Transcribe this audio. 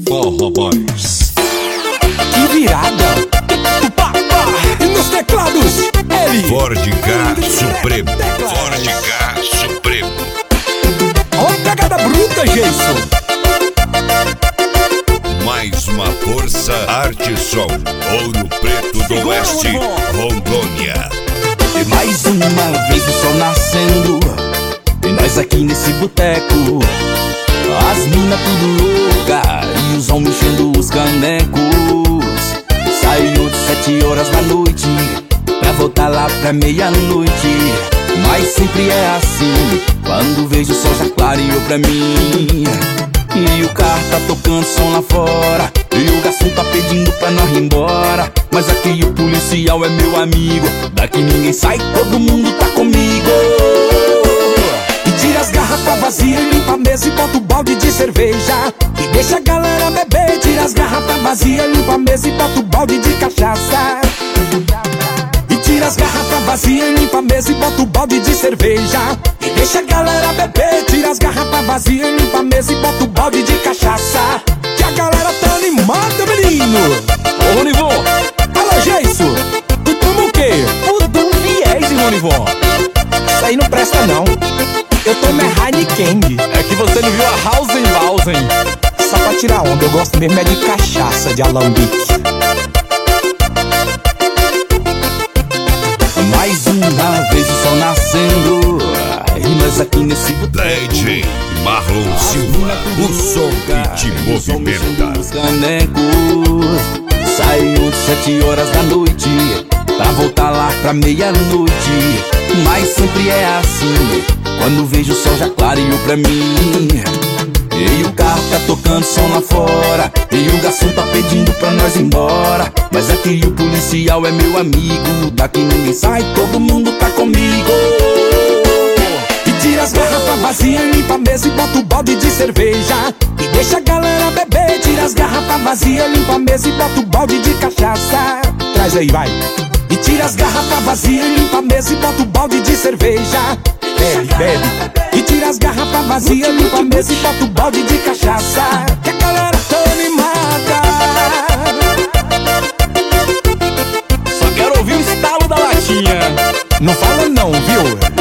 Forró Boys. Que virada! E nos teclados, ele! Ford K Supremo. Ford K Supremo. Ó a pegada bruta, Jason! Mais uma força Arte Som. Ouro Preto do Oeste, Rondônia. E mais uma vez o sol nascendo, e nós aqui nesse boteco. As minas tudo louca e os homens enchendo os canecos. Saíram de 7 horas da noite pra voltar lá pra meia-noite. Mas sempre é assim, quando vejo o sol já clareou pra mim. E o carro tá tocando som lá fora, e o garçom tá pedindo pra nós ir embora. Mas aqui o policial é meu amigo, daqui ninguém sai, todo mundo tá comigo. E tira as garrafas vazias e limpa a mesa e bota o balde de cerveja. E deixa a galera beber. Tira as garrafas vazias, limpa a mesa e bota o balde de cachaça. E tira as garrafas vazias e limpa a mesa e bota o balde de cerveja. E deixa a galera beber. Tira as garrafas vazias e limpa a mesa e bota o balde de cachaça. Que a galera tá animada, menino. Ô, Ronivon, alô, Geiso, tu toma o quê? O Dom Viés, Ronivon. Isso aí não presta não. Eu tomo é Heineken. É que você não viu a Hausenbausen. Só pra tirar onda, eu gosto mesmo é de cachaça de alambique. Mais uma vez o sol nascendo, e nós aqui nesse DJ Marlon Silva, o som que te movimenta. Os canecos saíram de 7 horas da noite pra voltar lá pra meia-noite. Mas sempre é assim, quando vejo o sol já clareou pra mim. E o carro tá tocando som lá fora, e o garçom tá pedindo pra nós ir embora. Mas aqui o policial é meu amigo, daqui ninguém sai, todo mundo tá comigo. E tira as garrafas vazias, limpa a mesa e bota o balde de cerveja. E deixa a galera beber. Tira as garrafas vazias, limpa a mesa e bota o balde de cachaça. Traz aí, vai. E tira as garrafas vazias, limpa a mesa e bota o balde de cerveja. Bebe, bebe. E tira as garrafas vazias, limpa a mesa e bota o balde de cachaça. Que a galera tá animada. Só quero ouvir o estalo da latinha. Não fala não, viu?